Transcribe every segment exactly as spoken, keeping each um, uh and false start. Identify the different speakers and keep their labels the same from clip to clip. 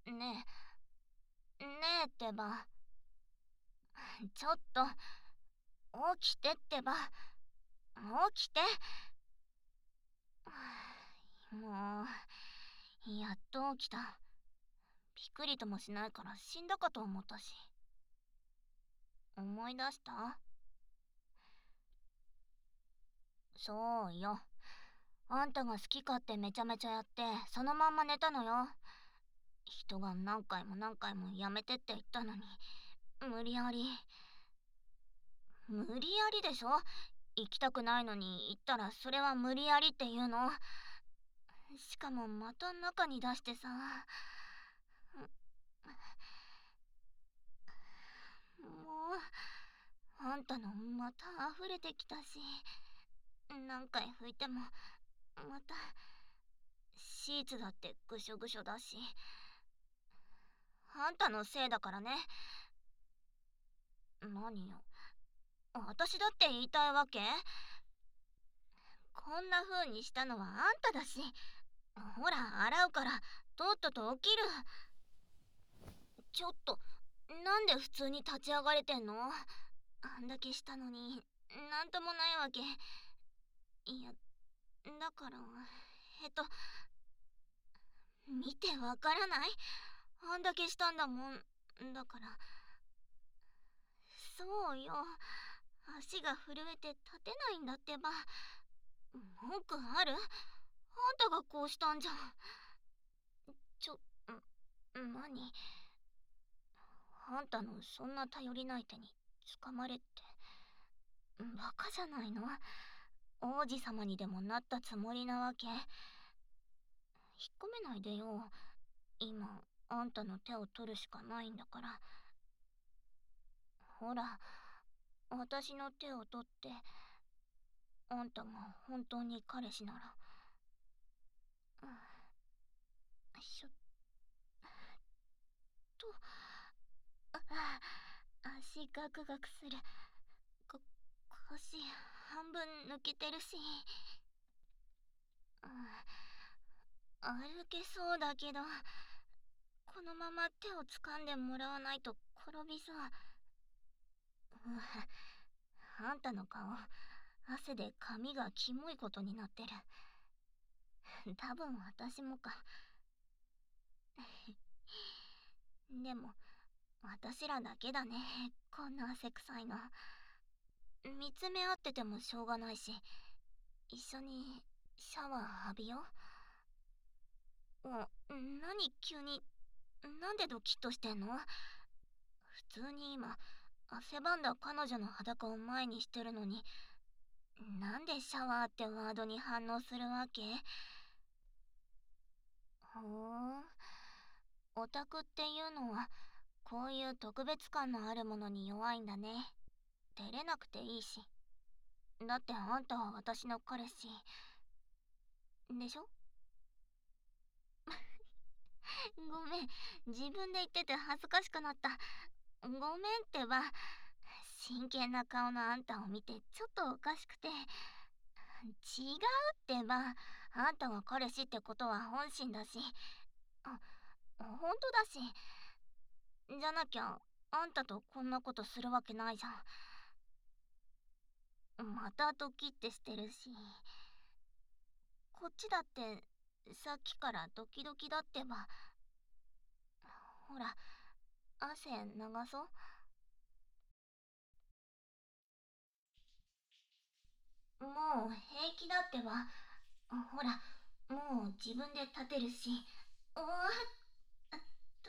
Speaker 1: ねえ、ねえってば。ちょっと、起きてってば。起きて。もう、やっと起きた。びっくりともしないから死んだかと思ったし。思い出した？そうよ。あんたが好き勝手めちゃめちゃやって、そのまんま寝たのよ。人が何回も何回もやめてって言ったのに、無理やり。無理やりでしょ？行きたくないのに行ったらそれは無理やりっていうの。しかもまた中に出してさ。もう、あんたのまた溢れてきたし、何回拭いても、また、シーツだってぐしょぐしょだし。あんたのせいだからね。何よ。私だって言いたいわけ？こんな風にしたのはあんただし。ほら、洗うから、とっとと起きる。ちょっと、なんで普通に立ち上がれてんの？あんだけしたのに、なんともないわけ。いや、だから、えっと、見てわからない？あんだけしたんだもん。だから、そうよ。足が震えて立てないんだってば。文句ある？あんたがこうしたんじゃん。ちょ、ん、何？あんたのそんな頼りない手に捕まれって、バカじゃないの？王子様にでもなったつもりなわけ？引っ込めないでよ。今、あんたの手を取るしかないんだから。ほら、私の手を取って、あんたが本当に彼氏なら。うん、しょっと、あ、足ガクガクする。こ、腰半分抜けてるし。うん、歩けそうだけど、このまま手を掴んでもらわないと転びそう。うん、あんたの顔、汗で髪がキモいことになってる。多分私もか。でも、私らだけだね、こんな汗臭いの。見つめ合っててもしょうがないし、一緒にシャワー浴びよう。お、何急に、なんでドキッとしてんの？普通に今、汗ばんだ彼女の裸を前にしてるのに、なんでシャワーってワードに反応するわけ？ほーん。オタクっていうのは、こういう特別感のあるものに弱いんだね。照れなくていいし。だってあんたは私の彼氏。でしょ？ごめん。自分で言ってて恥ずかしくなった。ごめんってば。真剣な顔のあんたを見てちょっとおかしくて。違うってば。あんたが彼氏ってことは本心だし。あ、本当だし。じゃなきゃ、あんたとこんなことするわけないじゃん。またドキってしてるし。こっちだって、さっきからドキドキだってば。ほら、汗流そう。もう平気だってば。ほら、もう自分で立てるし。おーっと、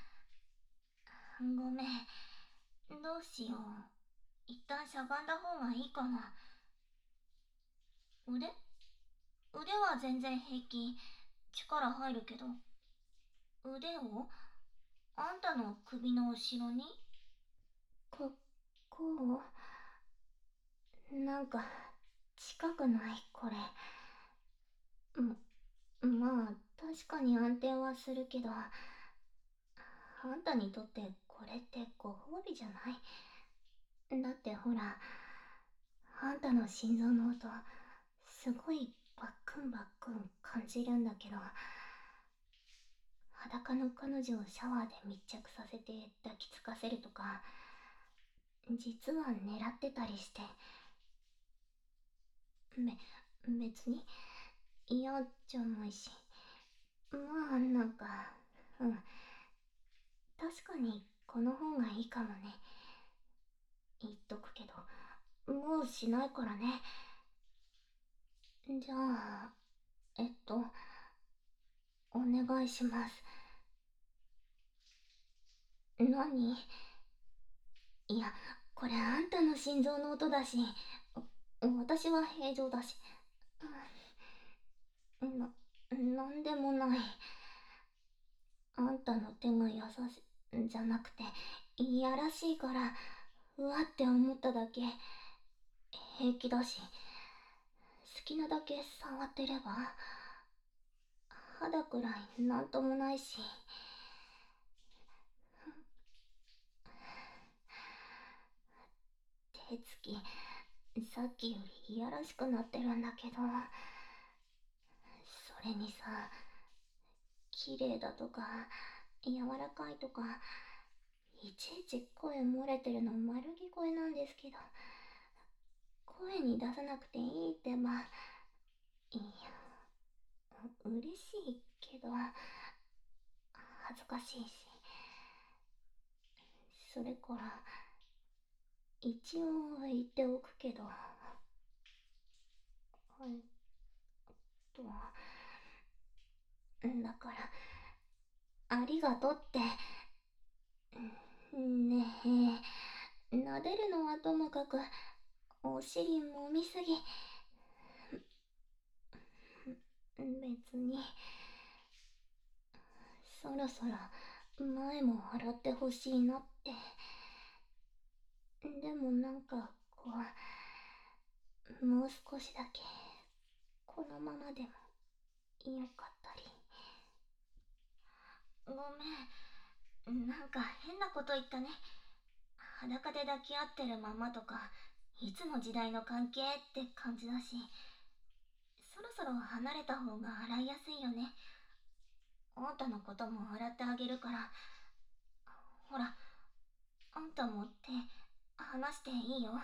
Speaker 1: ごめん。どうしよう。一旦しゃがんだ方がいいかな。腕腕は全然平気。力入るけど。腕をあんたの首の後ろに？こ、こうなんか、近くないこれ。まあ、確かに安定はするけど、あんたにとってこれってご褒美じゃない？だってほら、あんたの心臓の音、すごいバックンバックン感じるんだけど、裸他の彼女をシャワーで密着させて抱きつかせるとか、実は狙ってたりして。べ、別に嫌じゃないし。まあなんか、うん、確かにこの方がいいかもね。言っとくけど、もうしないからね。じゃあ、えっと、お願いします。何？いや、これあんたの心臓の音だし、私は平常だし。な、なんでもない。あんたの手が優しい、じゃなくて、いやらしいから、うわって思っただけ。平気だし、好きなだけ触ってれば、肌くらいなんともないし。手つき、さっきよりいやらしくなってるんだけど、それにさ、綺麗だとか、柔らかいとか、いちいち声漏れてるの丸聞こえなんですけど、声に出さなくていいってば、いや、嬉しいけど、恥ずかしいし。それから、一応言っておくけど、えっと、だから、ありがとうって。ねえ、撫でるのはともかく、お尻もみすぎ。別に、そろそろ前も洗ってほしいなって。でもなんか、こう、もう少しだけ、このままでもよかったり。ごめん、なんか変なこと言ったね。裸で抱き合ってるままとか、いつの時代の関係って感じだし、そろそろ離れた方が洗いやすいよね。あんたのことも洗ってあげるから。ほら、あんたも手離していいよ。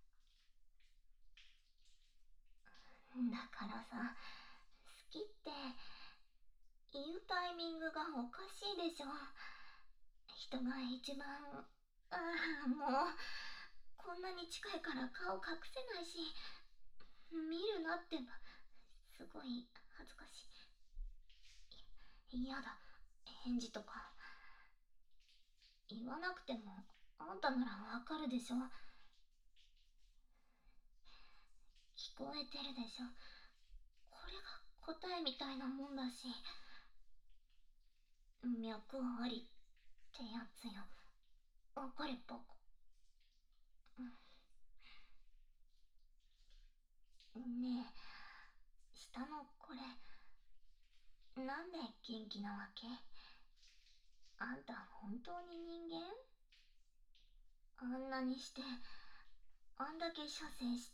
Speaker 1: だからさ、好きって言うタイミングがおかしいでしょ。人が一番、ああ、もう、こんなに近いから顔隠せないし、見るなってば、すごい恥ずかしい。嫌だ、返事とか。言わなくても、あんたならわかるでしょ。聞こえてるでしょ。これが答えみたいなもんだし。脈ありってやつよ。わかれば。ねえ、下のこれ、なんで元気なわけ？あんた本当に人間？あんなにして、あんだけ射精して、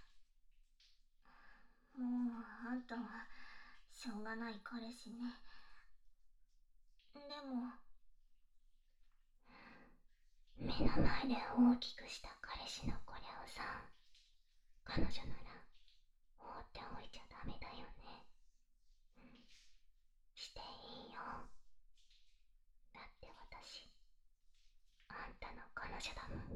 Speaker 1: もうあんたはしょうがない彼氏ね。でも、目の前で大きくした彼氏のこれをさ、彼女なら放っておいちゃダメだよね。していいよ。だって私、あんたの彼女だもん。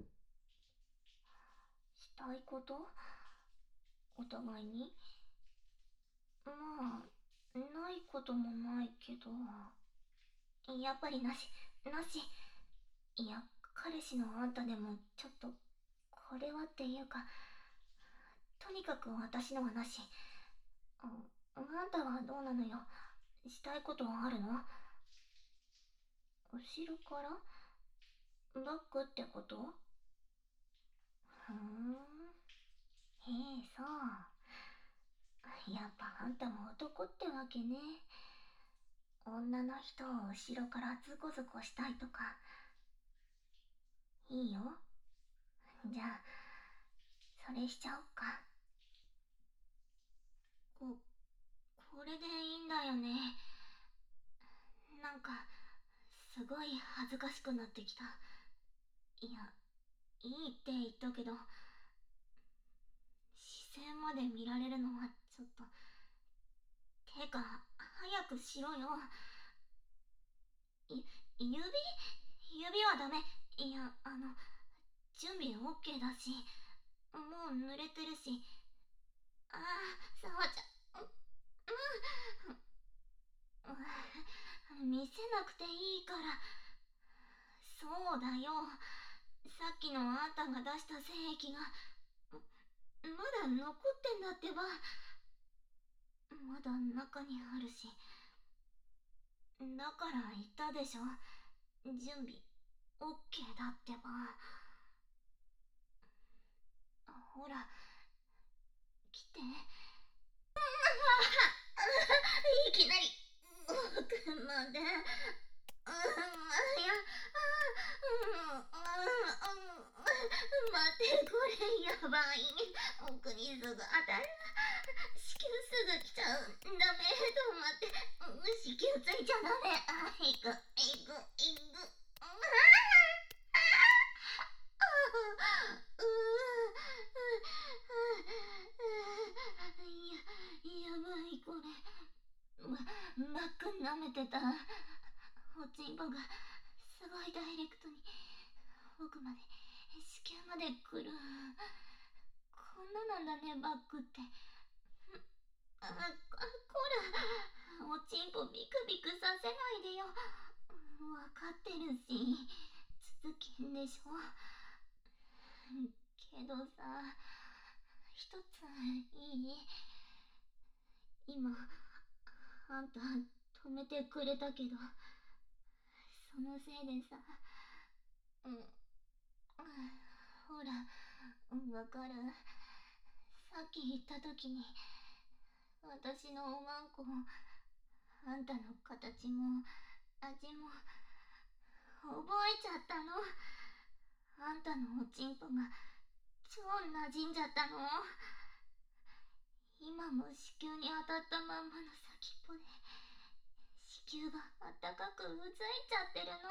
Speaker 1: したいこと？お互いに？まあ、ないこともないけど。やっぱりなし、なし。いや、彼氏のあんたでもちょっと、これはっていうか、とにかく私のはなし。あ、あんたはどうなのよ。したいことはあるの？後ろから？バックってこと？ふーん。へえ、そう。やっぱあんたも男ってわけね。女の人を後ろからズコズコしたいとか。いいよ。じゃあ、それしちゃおっか。こ、これでいいんだよね。なんか、 ごい恥ずかしくなってきた。いや、いいって言ったけど、視線まで見られるのはちょっと。てか、早くしろよ。い、指指はダメ。いや、あの、準備 OK だし、もう濡れてるし。ああ、さわちゃん。う、うん。見せなくていいから。そうだよ。さっきのあんたが出した精液が、まだ残ってんだってば。まだ中にあるし。だから言ったでしょ。準備 OK だってば。ほら、来て。いきなり奥まで。うん、いや、待って、これやばい。奥にすぐ当たる。子宮すぐ来ちゃう。ダメ、止まって。子宮ついちゃダメ。あ、いく、いく、いく。や、やばいこれ。ババック舐めてた。おちんぽがすごいダイレクトに奥まで、子宮まで来る。こんななんだね、バックって。あ、こら、おちんぽビクビクさせないでよ。わかってるし、続きんでしょ。けどさ、一ついい？今、あんた止めてくれたけど、そのせいでさ、うん、ほら、わかる。さっき言った時に、私のおまんこ、あんたの形も味も覚えちゃったの。あんたのおちんぽが超馴染んじゃったの。今も子宮に当たったまんまの先っぽで、子宮があったかくうずいちゃってるの。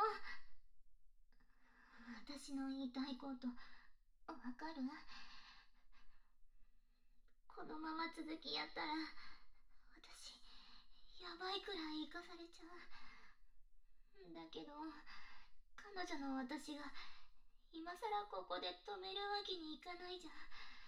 Speaker 1: 私の言いたいことわかる？このまま続きやったら私やばいくらい生かされちゃう。だけど彼女の私が今さらここで止めるわけにいかないじゃん。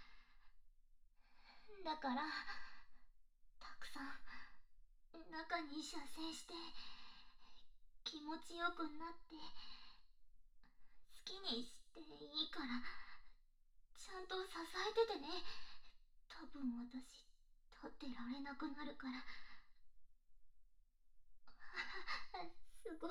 Speaker 1: だからたくさん中に射精して気持ちよくなって好きにしていいから、ちゃんと支えててね。多分私立ってられなくなるから。すごい。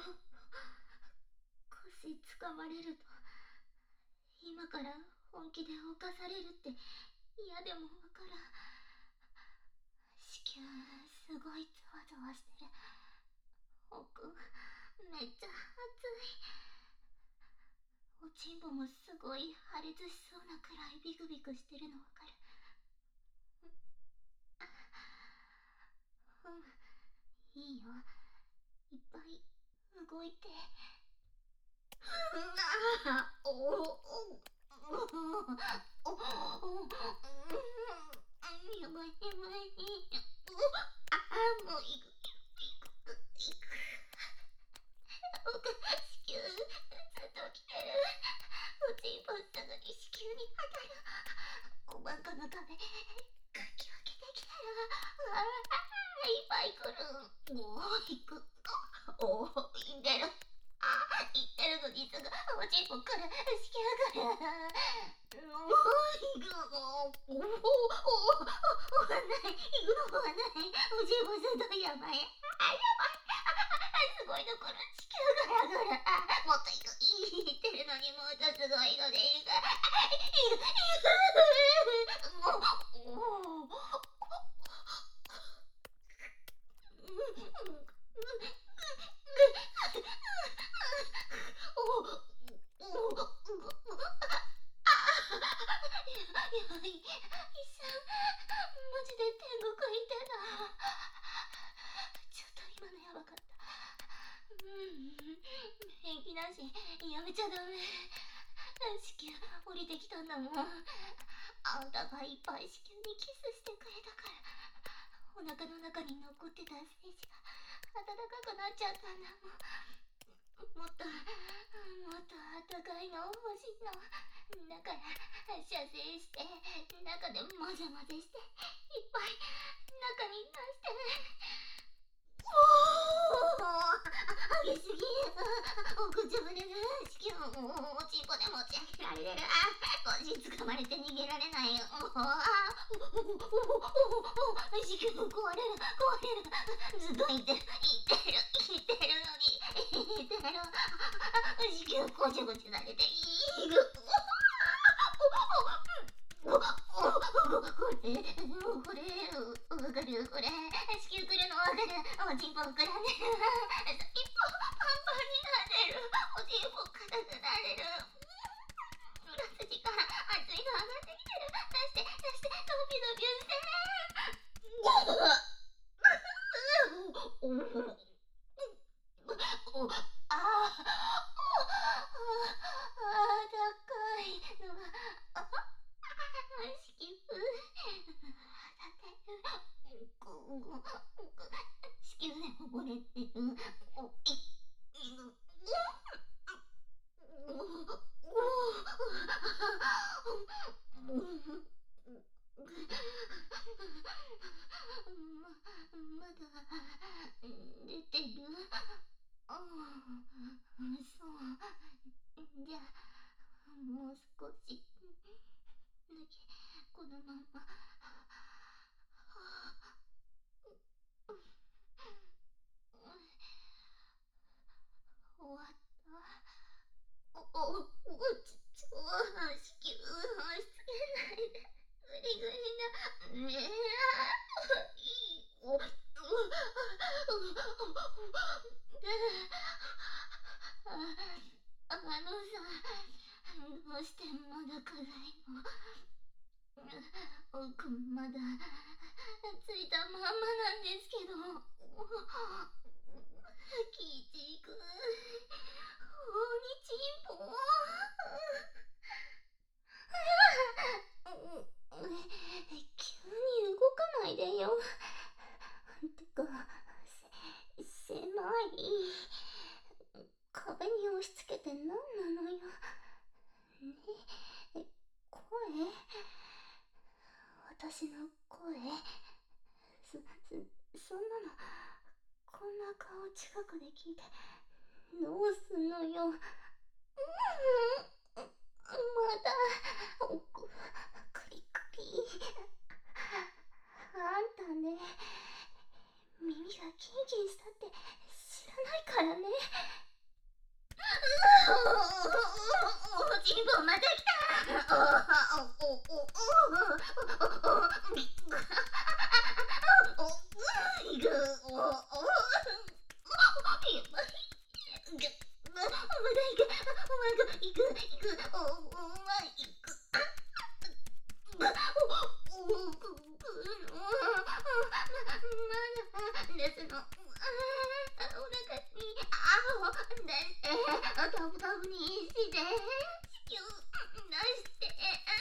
Speaker 1: 腰つかまれると今から本気で犯されるって嫌でもわからん。子宮すごいゾワゾワしてる。奥めっちゃ熱い。おちんぽもすごい破裂しそうなくらいビクビクしてるのわかる？うん、いいよ。いっぱい動いて。あおおおおおやばいやばい。ああ、もういくいくいく。僕子宮ずっと来てる。おちんぽすぐに子宮に当たる。おまんこの壁かき分けてきたら、ああいっぱい来る。おおいく。おおいってる。あ言ってるのにすぐおちんぽ来る。子宮来る。もう行くの。おおおおおはない。行くのはない。おちんぽすごいやばい。あやばい。すごいの来る。地球ガラガラ。もっと行く。言ってるのにもっとすごいのでいいから。行く行く。もうおお。やばい。一瞬マジで天国行ってた。ちょっと今のやばかった。 平気だし、やめちゃダメ。子宮降りてきたんだもん。あんたがいっぱい子宮にキスしてくれたから、お腹の中に残ってた精子が温かくなっちゃったんだもん。もっともっとあったかいの欲しいの。だから射精して、中で混ぜ混ぜしていっぱい中に出して。おお、激しすぎ。お口ぶれる。子宮もおちんぽで持ち上げられる。腰掴まれて逃げられないよ。もうあおおおおお、子宮壊れる壊れる。ずっと言ってる言ってる言ってるのに言ってる。子宮ごちゃごちゃされている。これ、これ、わかるこれ、子宮くるのわかる。おちんぽ膨らんでる。先っぽパンパンになってる。おちんぽ硬くなれる。裏筋から熱いの上がってきてる。出して出して、ドビドビして。おあああ高いのがああ子宮だって子宮で溺れてる。おいまだ出てる。あそうじゃあもう少しだけこのまま。終わった。おおおちちょ子宮押し付けないで。グリグリなねえいいおあのさ、どうしてまだ辛いの？奥まだついたまんまなんですけど。キジくん、おにちんぽ急に動かないでよ。てかせ狭い。壁に押し付けて何なのよ。ね、声？私の声？そ、そ、そんなの、こんな顔近くで聞いて、どうすんのよ。うん、まだ、奥、クリクリ。あんたね、耳がキンキンしたって知らないからね。おちんぽまた来た。おおおおタブタブにして、子宮出して。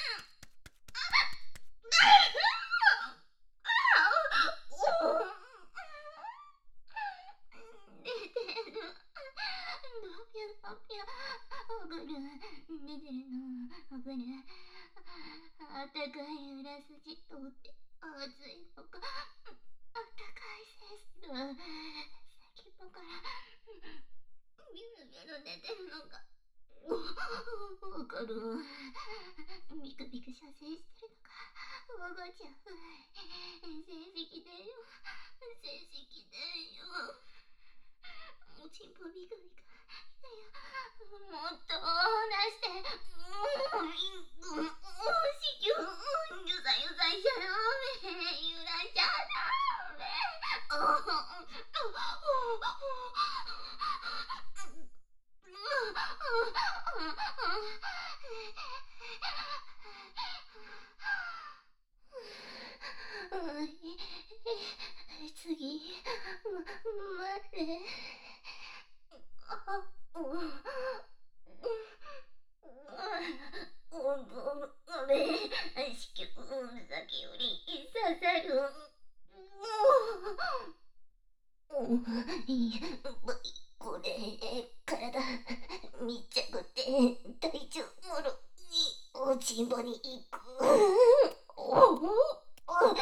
Speaker 1: 出てる。ドピャドピャ。わかる。出てるのわかる。あったかい裏筋通って熱いのか。あったかいセンスが先っぽからビュルビュル出てるのか。わかる。ビクビク射精してるのかわかっちゃう。成績だよ成績だよ。おちんぽビクビクだよ。もっと出して。子宮ゆさゆさしちゃダメ。揺らしちゃダメ。次、ま、まれ。 うん、ごめん、子宮先より刺さる。うん、これ、体、密着で体重もろに落ちんぼに行く。あ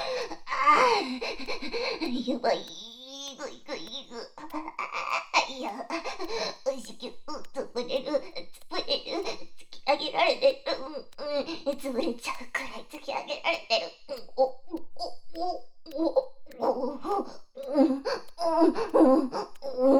Speaker 1: あ、やばい、ぐいぐいぐ。いや、子宮潰れる、潰れる、突き上げられてる。うん、潰れちゃうくらい突き上げられてる。お、お、お、お、お、うん、うん、うん、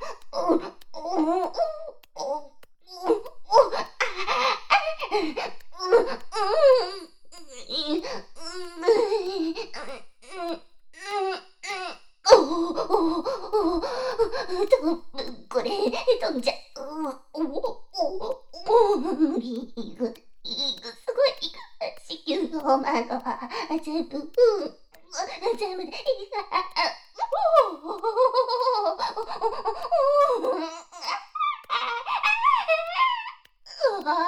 Speaker 1: これ飛んじゃう。おおお無理。いぐいぐすごい。子宮の窓は全部全部でいいが。うわ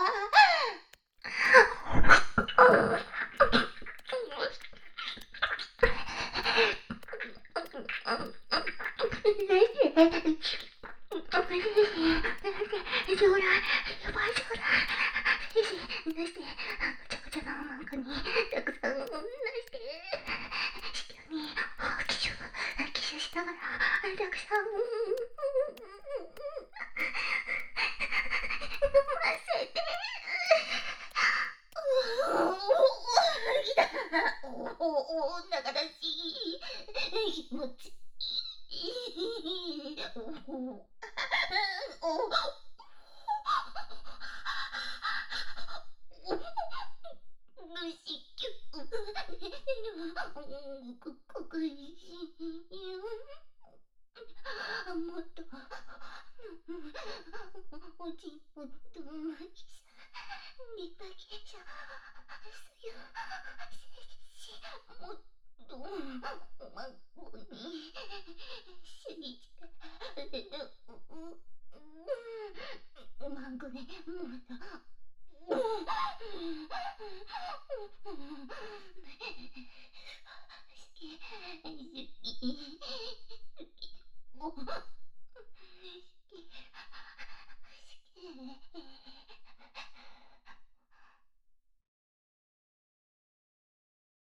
Speaker 1: お腹だし気持ちいい。もっとおちんぽとリバケーションすよしもっとおまんこにしりちかおまんこねもっと好き好き好き